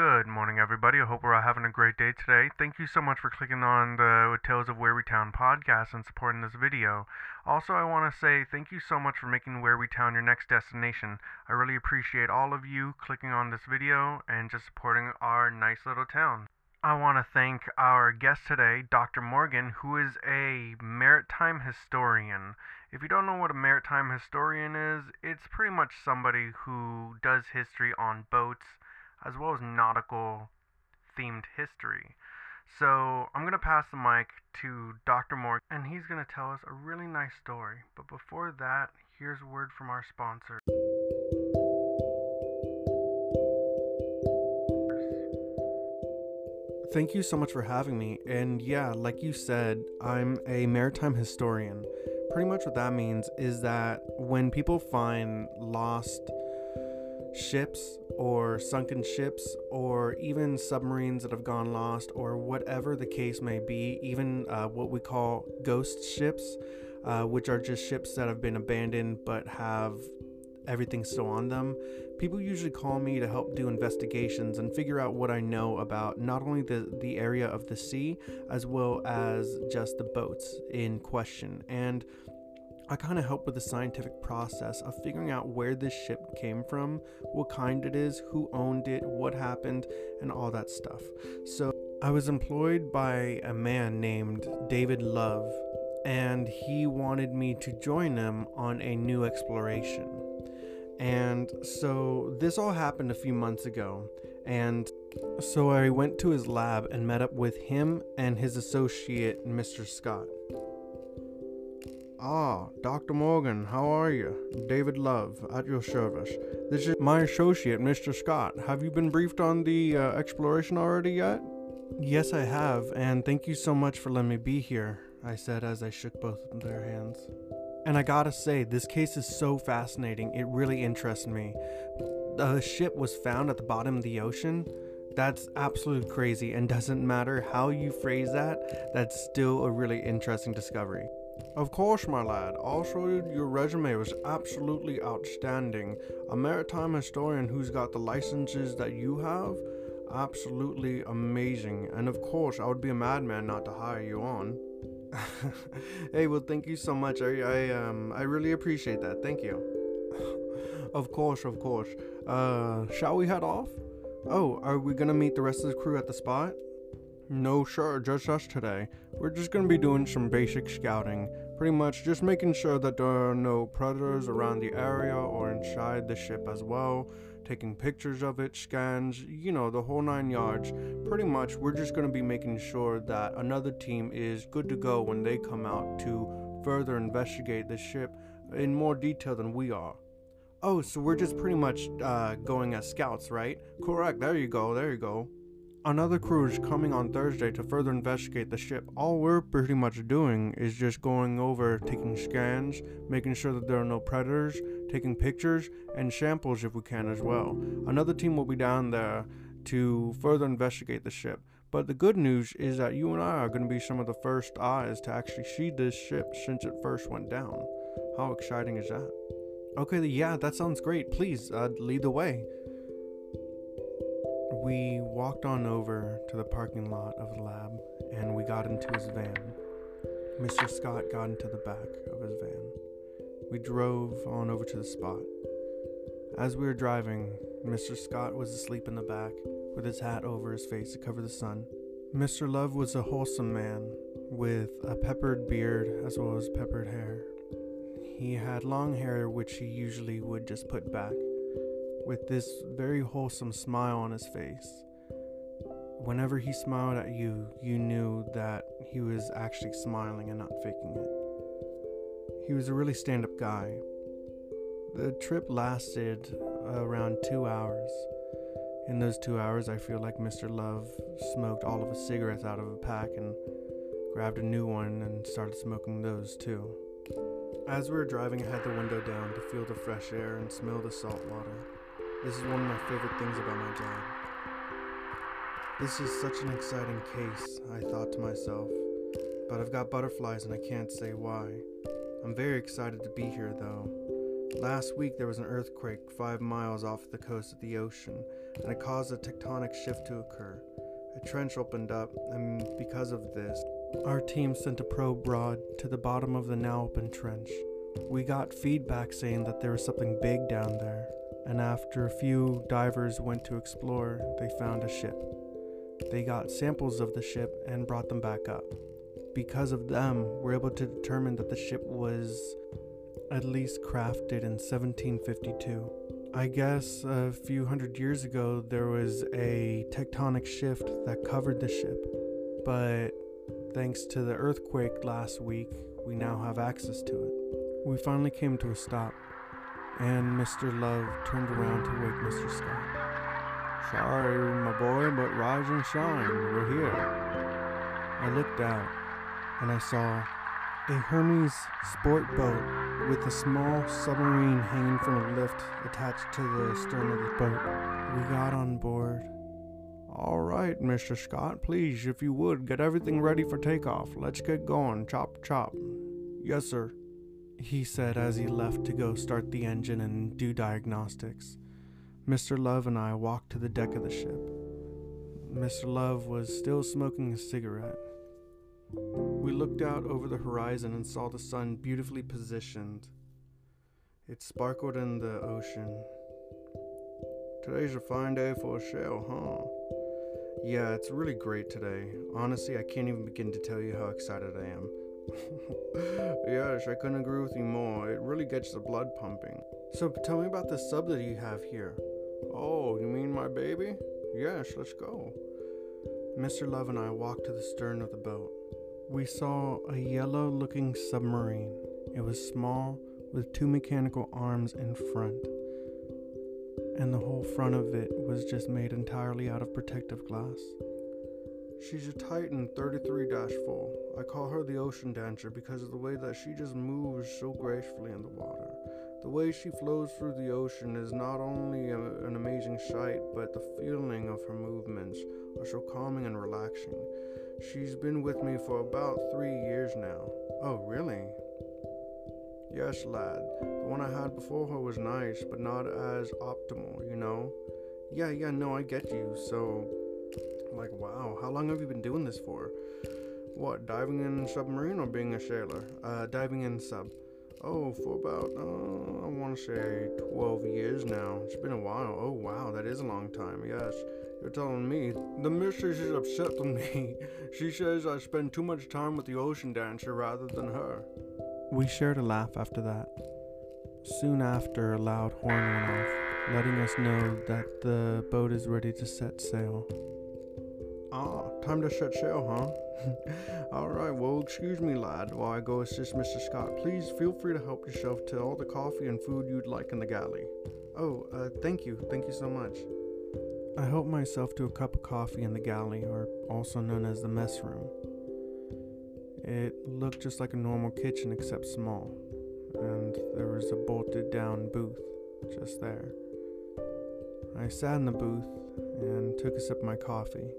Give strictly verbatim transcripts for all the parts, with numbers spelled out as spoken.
Good morning, everybody. I hope we're all having a great day today. Thank you so much for clicking on the Tales of Where We Town podcast and supporting this video. Also, I want to say thank you so much for making Where We Town your next destination. I really appreciate all of you clicking on this video and just supporting our nice little town. I want to thank our guest today, Doctor Morgan, who is a maritime historian. If you don't know what a maritime historian is, it's pretty much somebody who does history on boats as well as nautical themed history. So I'm going to pass the mic to Doctor Morgan, and he's going to tell us a really nice story. But before that, here's a word from our sponsor. Thank you so much for having me. And yeah, like you said, I'm a maritime historian. Pretty much what that means is that when people find lost ships or sunken ships or even submarines that have gone lost or whatever the case may be, even uh, what we call ghost ships, uh, which are just ships that have been abandoned but have everything still on them. People usually call me to help do investigations and figure out what I know about not only the, the area of the sea as well as just the boats in question. And I kind of help with the scientific process of figuring out where this ship came from, what kind it is, who owned it, what happened, and all that stuff. So I was employed by a man named David Love, and he wanted me to join him on a new exploration. And so this all happened a few months ago, and so I went to his lab and met up with him and his associate, Mister Scott. Ah, Doctor Morgan, how are you? David Love, at your service. This is my associate, Mister Scott. Have you been briefed on the uh, exploration already yet? Yes, I have, and thank you so much for letting me be here, I said as I shook both of their hands. And I gotta say, this case is so fascinating, it really interests me. The ship was found at the bottom of the ocean. That's absolutely crazy, and doesn't matter how you phrase that, that's still a really interesting discovery. Of course, my lad. Also, your resume was absolutely outstanding. A maritime historian who's got the licenses that you have? Absolutely amazing. And of course, I would be a madman not to hire you on. Hey, well, thank you so much. I, I, um, I really appreciate that. Thank you. Of course, of course. Uh, shall we head off? Oh, are we gonna meet the rest of the crew at the spot? No, sure, just us today. We're just gonna be doing some basic scouting. Pretty much just making sure that there are no predators around the area or inside the ship as well. Taking pictures of it, scans, you know, the whole nine yards. Pretty much, we're just gonna be making sure that another team is good to go when they come out to further investigate the ship in more detail than we are. Oh, so we're just pretty much uh, going as scouts, right? Correct, there you go, there you go. Another crew is coming on Thursday to further investigate the ship. All we're pretty much doing is just going over, taking scans, making sure that there are no predators, taking pictures, and samples if we can as well. Another team will be down there to further investigate the ship. But the good news is that you and I are going to be some of the first eyes to actually see this ship since it first went down. How exciting is that? Okay, yeah, that sounds great. Please, uh, lead the way. We walked on over to the parking lot of the lab, and we got into his van. Mister Scott got into the back of his van. We drove on over to the spot. As we were driving, Mister Scott was asleep in the back, with his hat over his face to cover the sun. Mister Love was a wholesome man, with a peppered beard as well as peppered hair. He had long hair which he usually would just put back, with this very wholesome smile on his face. Whenever he smiled at you, you knew that he was actually smiling and not faking it. He was a really stand-up guy. The trip lasted around two hours. In those two hours, I feel like Mister Love smoked all of his cigarettes out of a pack and grabbed a new one and started smoking those too. As we were driving, I had the window down to feel the fresh air and smell the salt water. This is one of my favorite things about my job. This is such an exciting case, I thought to myself, but I've got butterflies and I can't say why. I'm very excited to be here though. Last week there was an earthquake five miles off the coast of the ocean, and it caused a tectonic shift to occur. A trench opened up, and because of this, our team sent a probe rod to the bottom of the now open trench. We got feedback saying that there was something big down there, and after a few divers went to explore, they found a ship. They got samples of the ship and brought them back up. Because of them, we're able to determine that the ship was at least crafted in seventeen fifty-two. I guess a few hundred years ago there was a tectonic shift that covered the ship, but thanks to the earthquake last week, we now have access to it. We finally came to a stop, and Mister Love turned around to wake Mister Scott. "Sorry, my boy, but rise and shine, we're here." I looked out, and I saw a Hermes sport boat with a small submarine hanging from a lift attached to the stern of the boat. We got on board. "All right, Mister Scott, please, if you would, get everything ready for takeoff. Let's get going, chop chop." "Yes, sir," he said as he left to go start the engine and do diagnostics. Mister Love and I walked to the deck of the ship. Mister Love was still smoking a cigarette. We looked out over the horizon and saw the sun beautifully positioned. It sparkled in the ocean. "Today's a fine day for a sail, huh?" "Yeah, it's really great today. Honestly, I can't even begin to tell you how excited I am." "Yes, I couldn't agree with you more. It really gets the blood pumping. So tell me about the sub that you have here." "Oh, you mean my baby? Yes, let's go." Mister Love and I walked to the stern of the boat. We saw a yellow-looking submarine. It was small, with two mechanical arms in front, and the whole front of it was just made entirely out of protective glass. She's a Titan thirty-three dash four. I call her the Ocean Dancer because of the way that she just moves so gracefully in the water. The way she flows through the ocean is not only a, an amazing sight, but the feeling of her movements are so calming and relaxing. She's been with me for about three years now. "Oh, really?" "Yes, lad. The one I had before her was nice, but not as optimal, you know?" Yeah, yeah, no, I get you. So, like, wow, how long have you been doing this for? "What, diving in submarine or being a sailor?" Uh, diving in sub. "Oh, for about, uh, I want to say twelve years now. It's been a while." "Oh, wow, that is a long time, yes. You're telling me." "The missus is upset with me. She says I spend too much time with the Ocean Dancer rather than her." We shared a laugh after that. Soon after, a loud horn went off, letting us know that the boat is ready to set sail. "Ah, time to set sail, huh?" "Alright, well, excuse me, lad, while I go assist Mister Scott. Please feel free to help yourself to all the coffee and food you'd like in the galley." "Oh, uh, thank you. Thank you so much." I helped myself to a cup of coffee in the galley, or also known as the mess room. It looked just like a normal kitchen except small, and there was a bolted down booth just there. I sat in the booth and took a sip of my coffee.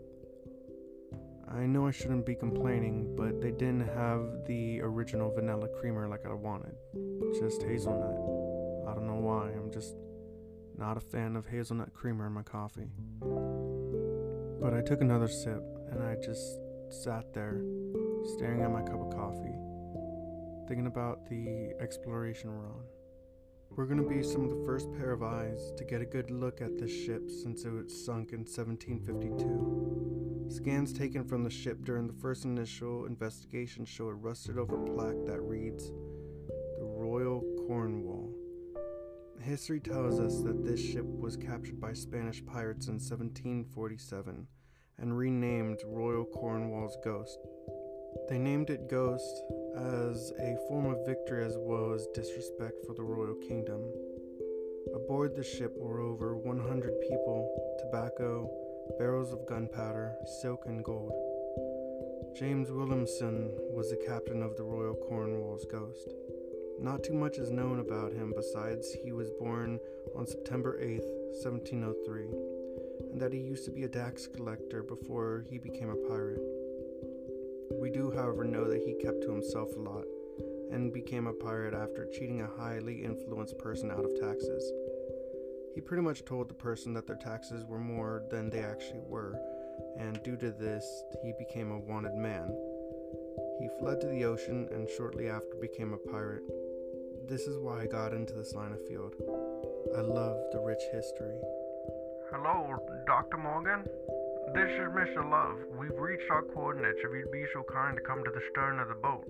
I know I shouldn't be complaining, but they didn't have the original vanilla creamer like I wanted, just hazelnut. I don't know why, I'm just not a fan of hazelnut creamer in my coffee. But I took another sip, and I just sat there, staring at my cup of coffee, thinking about the exploration we're on. We're going to be some of the first pair of eyes to get a good look at this ship since it was sunk in seventeen fifty-two. Scans taken from the ship during the first initial investigation show a rusted over plaque that reads, "The Royal Cornwall." History tells us that this ship was captured by Spanish pirates in seventeen forty-seven and renamed Royal Cornwall's Ghost. They named it Ghost as a form of victory as well as disrespect for the royal kingdom. Aboard the ship were over one hundred people, tobacco, barrels of gunpowder, silk, and gold. James Williamson was the captain of the Royal Cornwall's Ghost. Not too much is known about him besides he was born on September eighth, seventeen oh three, and that he used to be a tax collector before he became a pirate. We do, however, know that he kept to himself a lot and became a pirate after cheating a highly influenced person out of taxes. He pretty much told the person that their taxes were more than they actually were, and due to this, he became a wanted man. He fled to the ocean and shortly after became a pirate. This is why I got into this line of field. I love the rich history. Hello, Doctor Morgan? This is Mister Love. We've reached our coordinates if you'd be so kind to come to the stern of the boat.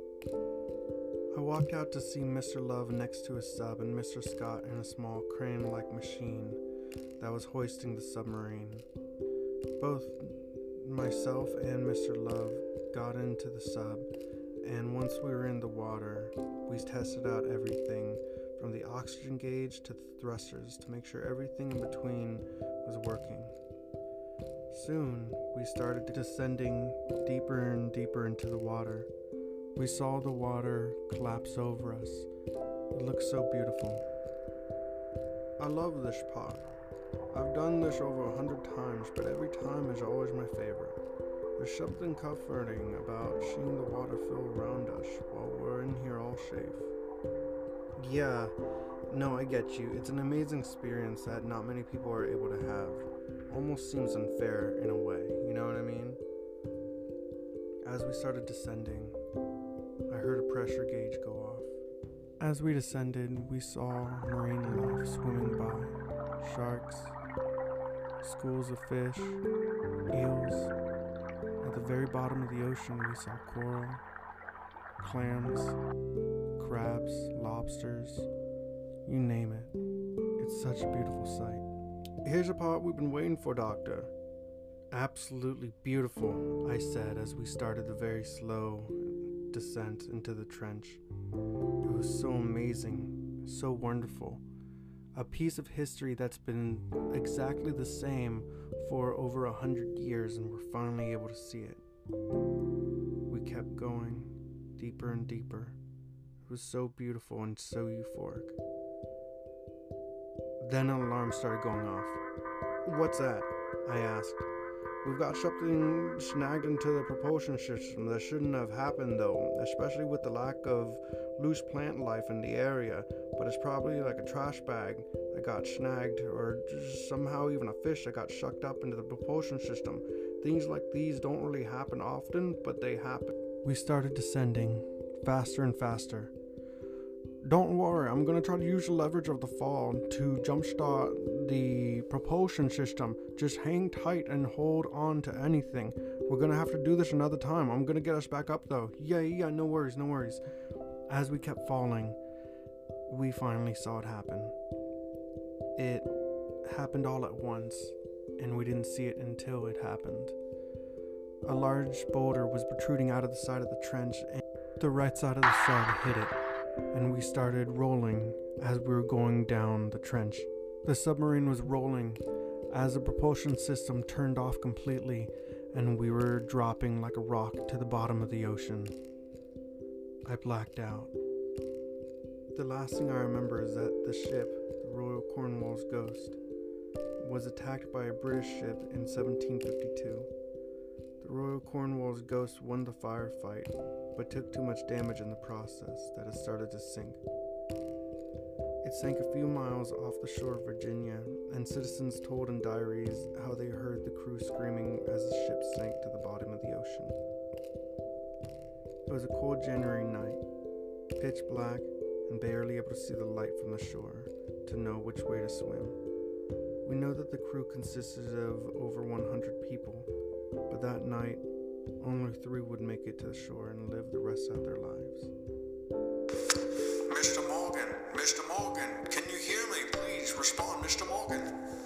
I walked out to see Mister Love next to his sub and Mister Scott in a small crane-like machine that was hoisting the submarine. Both myself and Mister Love got into the sub, and once we were in the water, we tested out everything from the oxygen gauge to the thrusters to make sure everything in between was working. Soon, we started descending deeper and deeper into the water. We saw the water collapse over us. It looked so beautiful. I love this pod. I've done this over a hundred times, but every time is always my favorite. There's something comforting about seeing the water fill around us while we're in here all safe. Yeah, no, I get you. It's an amazing experience that not many people are able to have. Almost seems unfair in a way, you know what I mean? As we started descending, I heard a pressure gauge go off. As we descended, we saw marine life swimming by. Sharks, schools of fish, eels. At the very bottom of the ocean, we saw coral, clams, crabs, lobsters, you name it. It's such a beautiful sight. Here's the part we've been waiting for, Doctor. Absolutely beautiful, I said as we started the very slow descent into the trench. It was so amazing, so wonderful. A piece of history that's been exactly the same for over a hundred years, and we're finally able to see it. We kept going deeper and deeper. It was so beautiful and so euphoric. Then an alarm started going off. What's that? I asked. We've got something snagged into the propulsion system that shouldn't have happened though, especially with the lack of loose plant life in the area, but it's probably like a trash bag that got snagged or just somehow even a fish that got sucked up into the propulsion system. Things like these don't really happen often, but they happen. We started descending faster and faster. Don't worry, I'm gonna try to use the leverage of the fall to jumpstart the propulsion system. Just hang tight and hold on to anything. We're gonna have to do this another time. I'm gonna get us back up though. Yeah, yeah, no worries, no worries. As we kept falling, we finally saw it happen. It happened all at once, and we didn't see it until it happened. A large boulder was protruding out of the side of the trench, and the right side of the sub hit it, and we started rolling as we were going down the trench. The submarine was rolling as the propulsion system turned off completely, and we were dropping like a rock to the bottom of the ocean. I blacked out. The last thing I remember is that the ship, the Royal Cornwall's Ghost, was attacked by a British ship in seventeen fifty-two. The Royal Cornwall's Ghost won the firefight, but took too much damage in the process that it started to sink. It sank a few miles off the shore of Virginia, and citizens told in diaries how they heard the crew screaming as the ship sank to the bottom of the ocean. It was a cold January night, pitch black, and barely able to see the light from the shore to know which way to swim. We know that the crew consisted of over one hundred people, but that night, only three would make it to the shore and live the rest of their lives. Mister Morgan, Mister Morgan, can you hear me? Please respond, Mister Morgan.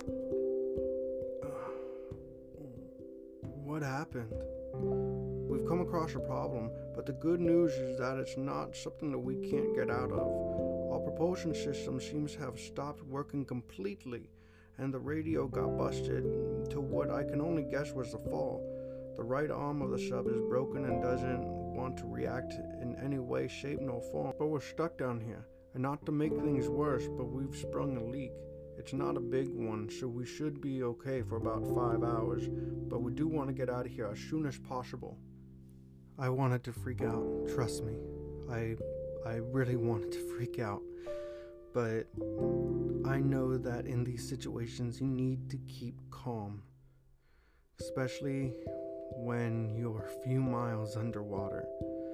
Uh, what happened? We've come across a problem, but the good news is that it's not something that we can't get out of. Our propulsion system seems to have stopped working completely, and the radio got busted to what I can only guess was the fall. The right arm of the sub is broken and doesn't want to react in any way, shape, nor form. But we're stuck down here, and not to make things worse, but we've sprung a leak. It's not a big one, so we should be okay for about five hours, but we do want to get out of here as soon as possible. I wanted to freak out, trust me. I I really wanted to freak out, but I know that in these situations you need to keep calm, especially when you're a few miles underwater.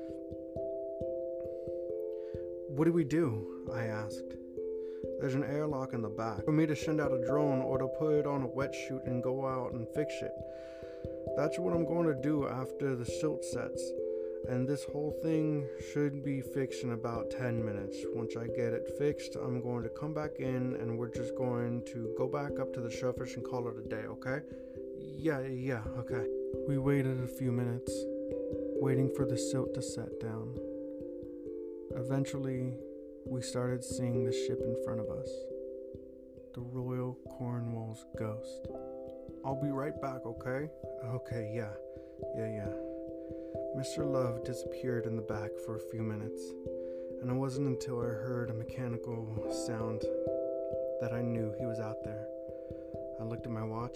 What do we do? I asked. There's an airlock in the back. For me to send out a drone or to put it on a wetsuit and go out and fix it. That's what I'm going to do after the silt sets. And this whole thing should be fixed in about ten minutes. Once I get it fixed, I'm going to come back in and we're just going to go back up to the shellfish and call it a day, okay? Yeah, yeah, okay. We waited a few minutes, waiting for the silt to set down. Eventually, we started seeing the ship in front of us. The Royal Cornwall's Ghost. I'll be right back, okay? Okay, yeah. Yeah, yeah. Mister Love disappeared in the back for a few minutes, and it wasn't until I heard a mechanical sound that I knew he was out there. I looked at my watch.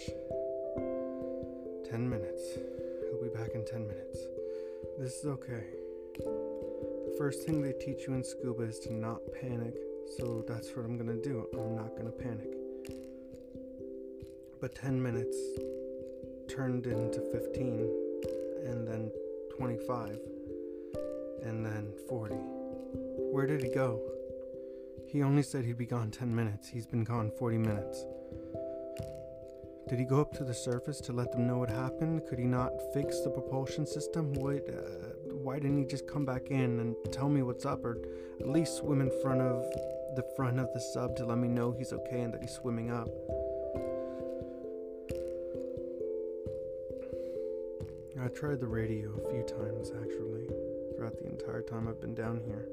Ten minutes. He'll be back in ten minutes. This is okay. The first thing they teach you in scuba is to not panic, so that's what I'm gonna do. I'm not gonna panic. But ten minutes turned into fifteen, and then twenty-five, and then forty. Where did he go? He only said he'd be gone ten minutes. He's been gone forty minutes. Did he go up to the surface to let them know what happened? Could he not fix the propulsion system? What, uh, why didn't he just come back in and tell me what's up, or at least swim in front of the front of the sub to let me know he's okay and that he's swimming up? I tried the radio a few times, actually, throughout the entire time I've been down here.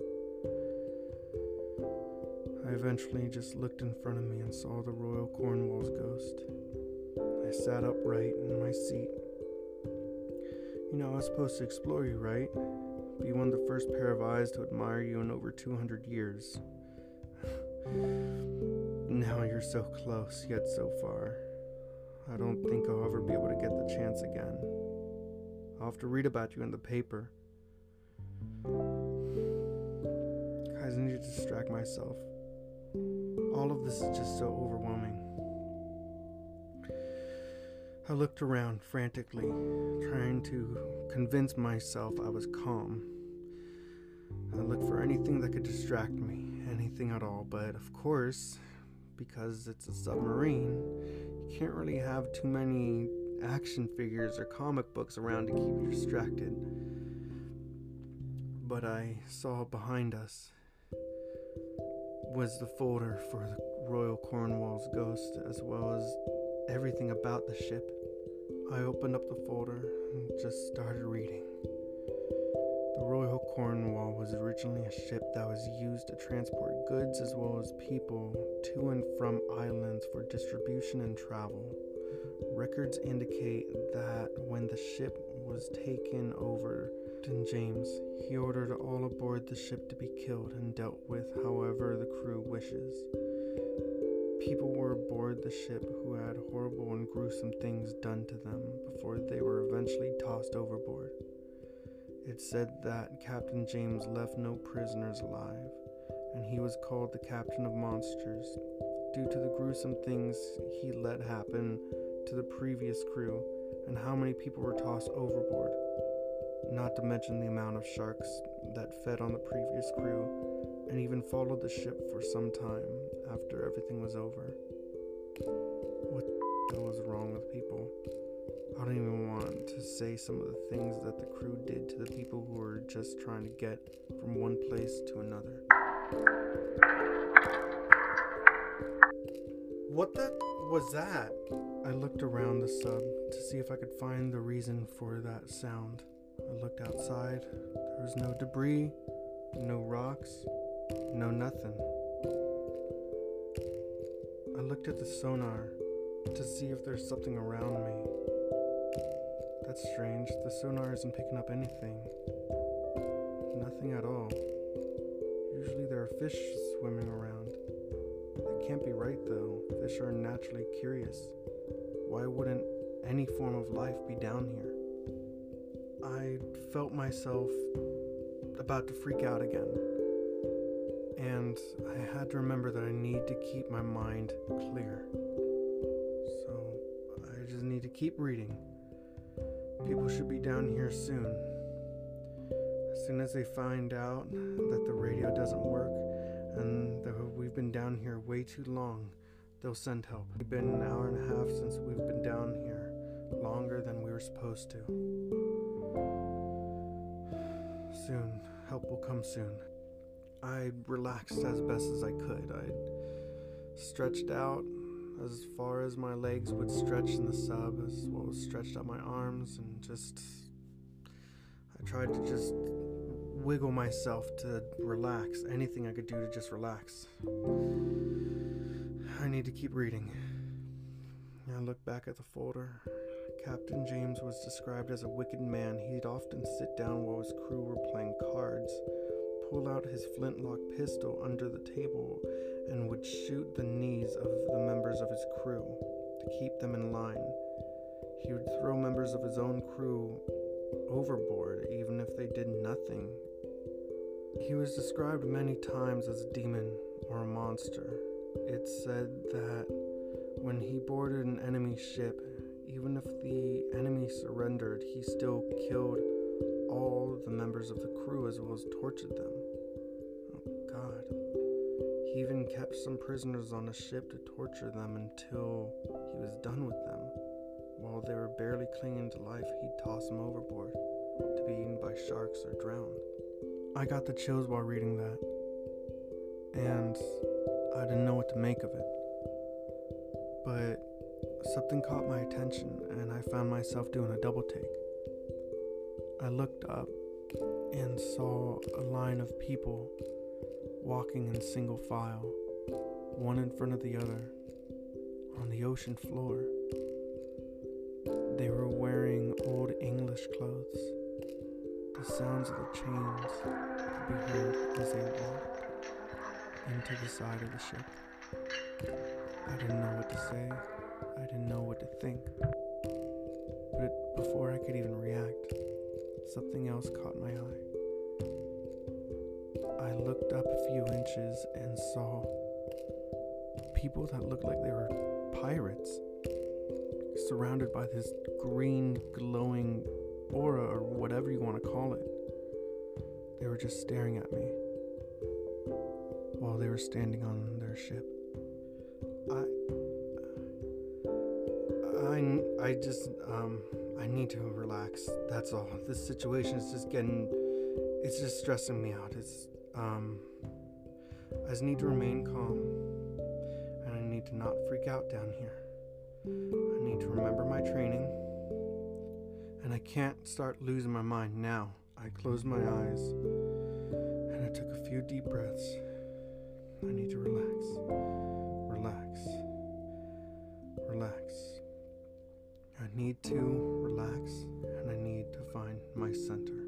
I eventually just looked in front of me and saw the Royal Cornwall's Ghost. I sat upright in my seat. You know, I was supposed to explore you, right? Be one of the first pair of eyes to admire you in over two hundred years. Now you're so close, yet so far. I don't think I'll ever be able to get the chance again. I'll have to read about you in the paper. Guys, I need to distract myself. All of this is just so overwhelming. I looked around frantically, trying to convince myself I was calm. I looked for anything that could distract me, anything at all, but of course, because it's a submarine, you can't really have too many action figures or comic books around to keep you distracted. But I saw behind us was the folder for the Royal Cornwall's Ghost, as well as everything about the ship. I opened up the folder and just started reading. The Royal Cornwall was originally a ship that was used to transport goods as well as people to and from islands for distribution and travel. Records indicate that when the ship was taken over, Captain James, he ordered all aboard the ship to be killed and dealt with however the crew wishes. People were aboard the ship who had horrible and gruesome things done to them before they were eventually tossed overboard. It said that Captain James left no prisoners alive, and he was called the Captain of Monsters due to the gruesome things he let happen to the previous crew and how many people were tossed overboard, not to mention the amount of sharks that fed on the previous crew and even followed the ship for some time after everything was over. What the hell was wrong with people? I don't even want to say some of the things that the crew did to the people who were just trying to get from one place to another. What the was that? I looked around the sub to see if I could find the reason for that sound. I looked outside. There was no debris, no rocks, no nothing. I looked at the sonar to see if there's something around me. That's strange. The sonar isn't picking up anything. Nothing at all. Usually there are fish swimming around. That can't be right though. Fish are naturally curious. Why wouldn't any form of life be down here? I felt myself about to freak out again. and I had to remember that I need to keep my mind clear. So I just need to keep reading. People should be down here soon. As soon as they find out that the radio doesn't work and that we've been down here way too long, they'll send help. It's been an hour and a half since we've been down here, longer than we were supposed to. Soon, help will come soon. I relaxed as best as I could. I stretched out as far as my legs would stretch in the sub, as well as stretched out my arms, and just I tried to just wiggle myself to relax, anything I could do to just relax. I need to keep reading. I look back at the folder. Captain James was described as a wicked man. He'd often sit down while his crew were playing cards, pull out his flintlock pistol under the table, and would shoot the knees of the members of his crew to keep them in line. He would throw members of his own crew overboard, even if they did nothing. He was described many times as a demon or a monster. It's said that when he boarded an enemy ship, even if the enemy surrendered, he still killed all the members of the crew as well as tortured them. Oh God. He even kept some prisoners on the ship to torture them until he was done with them. While they were barely clinging to life, he'd toss them overboard to be eaten by sharks or drowned. I got the chills while reading that, and I didn't know what to make of it. But something caught my attention, and I found myself doing a double take. I looked up and saw a line of people walking in single file, one in front of the other, on the ocean floor. They were wearing old English clothes. The sounds of the chains could be heard as they walked into the side of the ship. I didn't know what to say. I didn't know what to think. But before I could even react, something else caught my eye. I looked up a few inches and saw people that looked like they were pirates, surrounded by this green glowing aura, or whatever you want to call it. They were just staring at me while they were standing on their ship. I I, I just, um, I need to relax, that's all. This situation is just getting, it's just stressing me out. It's, um, I just need to remain calm, and I need to not freak out down here. I need to remember my training, and I can't start losing my mind now. I closed my eyes, and I took a few deep breaths. I need to relax, relax, relax. I need to relax, and I need to find my center.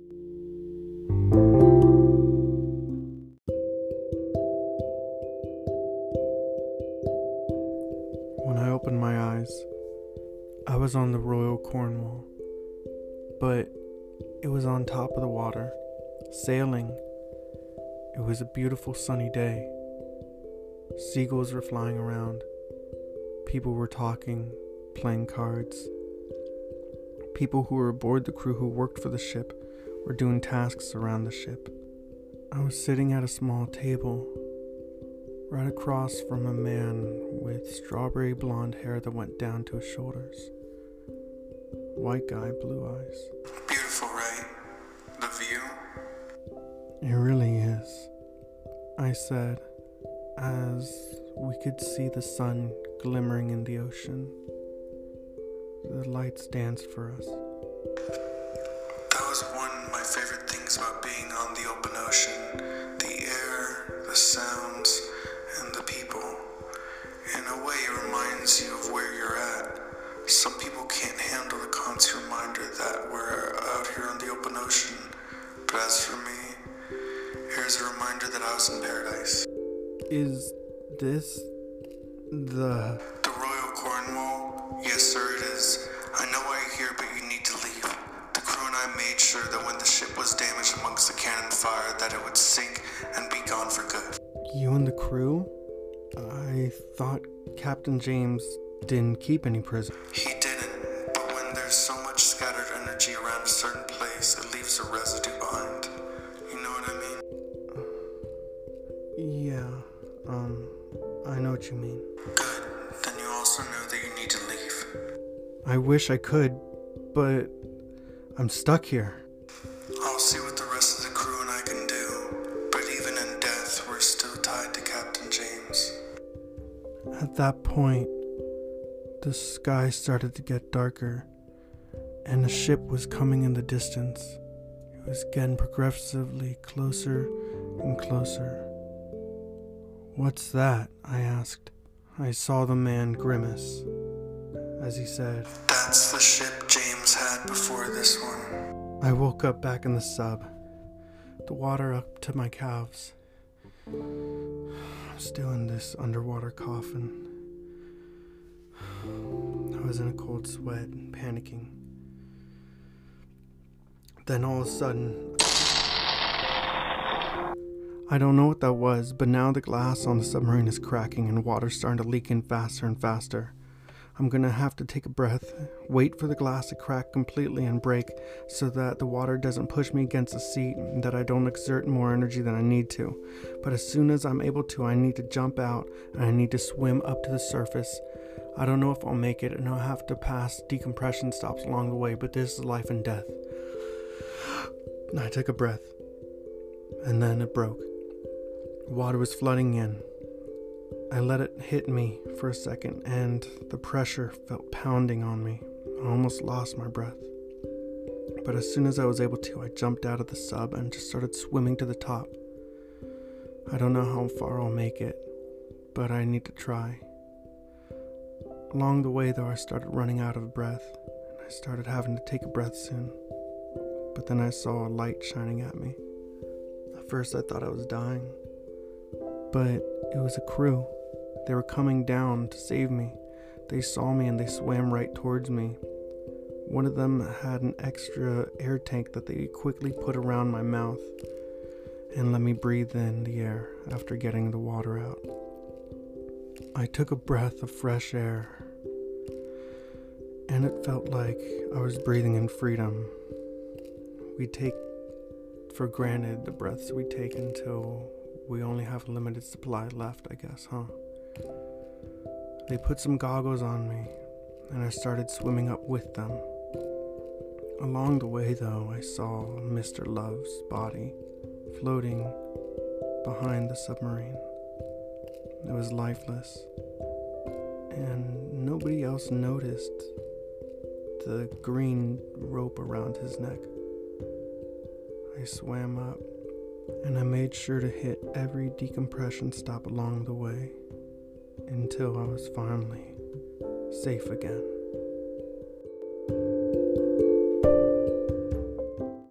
When I opened my eyes, I was on the Royal Cornwall, but it was on top of the water, sailing. It was a beautiful sunny day. Seagulls were flying around. People were talking, playing cards. People who were aboard the crew who worked for the ship were doing tasks around the ship. I was sitting at a small table, right across from a man with strawberry blonde hair that went down to his shoulders. White guy, blue eyes. Beautiful, right? The view? It really is, I said, as we could see the sun glimmering in the ocean. The lights danced for us. That was one of my favorite things about being on the open ocean. The air, the sounds, and the people. In a way, it reminds you of where you're at. Some people can't handle the constant reminder that we're out here on the open ocean. But as for me, here's a reminder that I was in paradise. Is this the... The Royal Cornwall? Yes, sir, it is. I know why you're here, but you need to leave. The crew and I made sure that when the ship was damaged amongst the cannon fire, that it would sink and be gone for good. You and the crew? I thought Captain James didn't keep any prisoners. He didn't, but when there's so much scattered energy around a certain place, it leaves a residue behind. You know what I mean? Yeah, um, I know what you mean. Good. Then you also know that you need to leave. I wish I could, but I'm stuck here. I'll see what the rest of the crew and I can do, but even in death, we're still tied to Captain James. At that point, the sky started to get darker, and a ship was coming in the distance. It was getting progressively closer and closer. "What's that?" I asked. I saw the man grimace as he said, That's the ship James had before this one. I woke up back in the sub, the water up to my calves. I'm still in this underwater coffin. I was in a cold sweat, panicking. Then all of a sudden, I don't know what that was, but now the glass on the submarine is cracking and water's starting to leak in faster and faster. I'm gonna have to take a breath, wait for the glass to crack completely and break so that the water doesn't push me against the seat and that I don't exert more energy than I need to. But as soon as I'm able to, I need to jump out and I need to swim up to the surface. I don't know if I'll make it and I'll have to pass decompression stops along the way, but this is life and death. I took a breath and then it broke. Water was flooding in. I let it hit me for a second and the pressure felt pounding on me. I almost lost my breath. But as soon as I was able to, I jumped out of the sub and just started swimming to the top. I don't know how far I'll make it, but I need to try. Along the way though, I started running out of breath and I started having to take a breath soon. But then I saw a light shining at me. At first I thought I was dying, but it was a crew. They were coming down to save me. They saw me and they swam right towards me. One of them had an extra air tank that they quickly put around my mouth and let me breathe in the air after getting the water out. I took a breath of fresh air and it felt like I was breathing in freedom. We take for granted the breaths we take until we only have a limited supply left, I guess, huh? They put some goggles on me, and I started swimming up with them. Along the way, though, I saw Mister Love's body floating behind the submarine. It was lifeless, and nobody else noticed the green rope around his neck. I swam up, and I made sure to hit every decompression stop along the way until I was finally safe again.